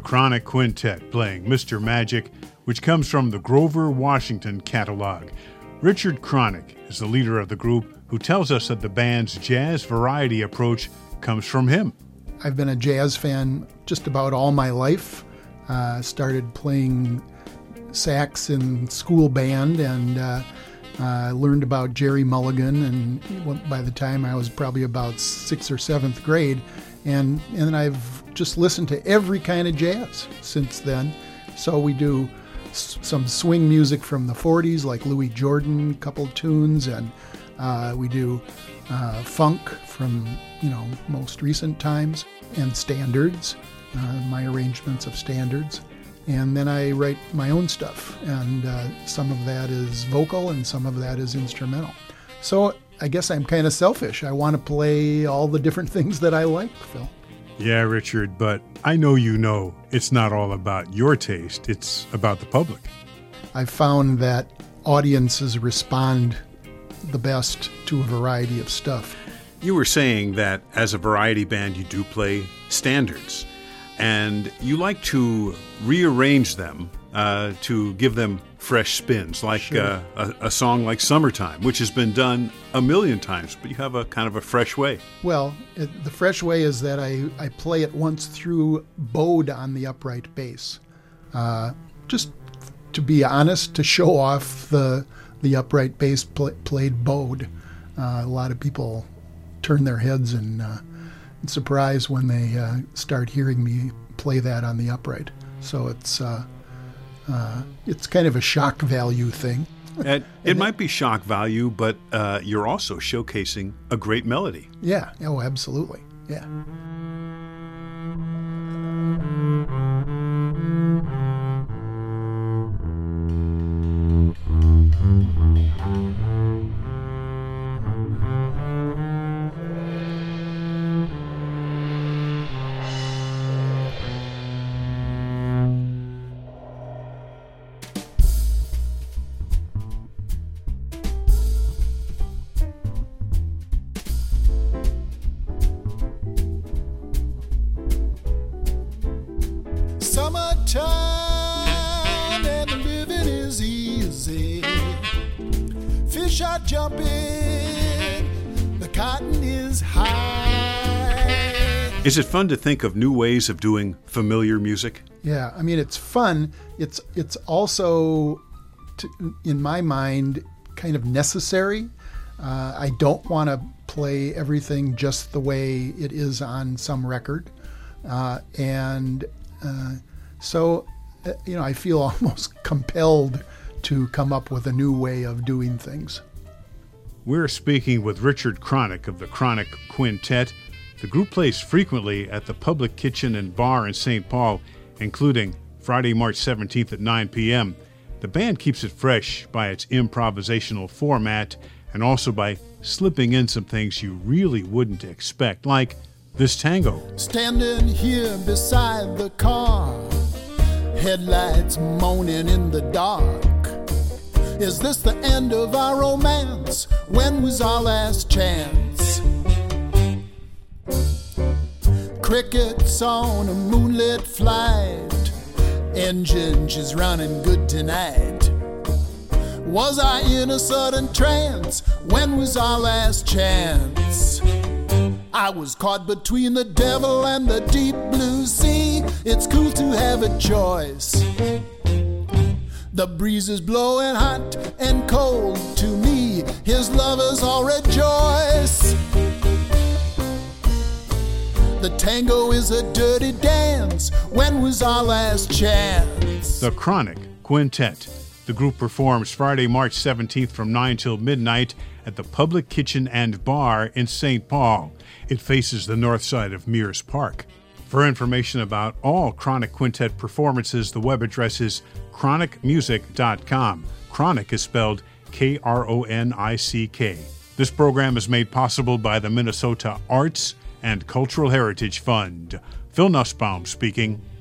Chronic Quintet playing Mr. Magic, which comes from the Grover Washington catalog. Richard Chronic is the leader of the group, who tells us that the band's jazz variety approach comes from him. I've been a jazz fan just about all my life. Started playing sax in school band and learned about Jerry Mulligan, and by the time I was probably about 6th or 7th grade, and I've just listened to every kind of jazz since then. So we do some swing music from the 40s, like Louis Jordan, a couple tunes, and we do funk from most recent times, and standards, my arrangements of standards. And then I write my own stuff, and some of that is vocal and some of that is instrumental. So I guess I'm kind of selfish. I want to play all the different things that I like, Phil. Yeah, Richard, but I know it's not all about your taste, it's about the public. I've found that audiences respond the best to a variety of stuff. You were saying that as a variety band you do play standards, and you like to rearrange them to give them fresh spins, like Sure. a song like Summertime, which has been done a million times, but you have a kind of a fresh way. Well, the fresh way is that I play it once through bowed on the upright bass. Just to be honest, to show off the upright bass played bowed. A lot of people turn their heads and surprised when they start hearing me play that on the upright. So it's kind of a shock value thing. It might be shock value, but you're also showcasing a great melody. Yeah. Oh, absolutely. Yeah. Summertime and the living is easy. Fish are jumping, the cotton is high. Is it fun to think of new ways of doing familiar music? Yeah, I mean, it's fun. It's also, in my mind, kind of necessary. I don't want to play everything just the way it is on some record. So I feel almost compelled to come up with a new way of doing things. We're speaking with Richard Chronic of the Chronic Quintet. The group plays frequently at the Public Kitchen and Bar in St. Paul, including Friday, March 17th at 9 p.m. The band keeps it fresh by its improvisational format and also by slipping in some things you really wouldn't expect, like this tango. Standing here beside the car, headlights moaning in the dark. Is this the end of our romance? When was our last chance? Crickets on a moonlit flight, engine just running good tonight. Was I in a sudden trance? When was our last chance? I was caught between the devil and the deep blue sea. It's cool to have a choice. The breeze is blowing hot and cold to me. His lovers all rejoice. The tango is a dirty dance. When was our last chance? The Chronic Quintet. The group performs Friday, March 17th from 9 till midnight at the Public Kitchen and Bar in St. Paul. It faces the north side of Mears Park. For information about all Chronic Quintet performances, the web address is chronicmusic.com. Chronic is spelled Kronick. This program is made possible by the Minnesota Arts and Cultural Heritage Fund. Phil Nussbaum speaking.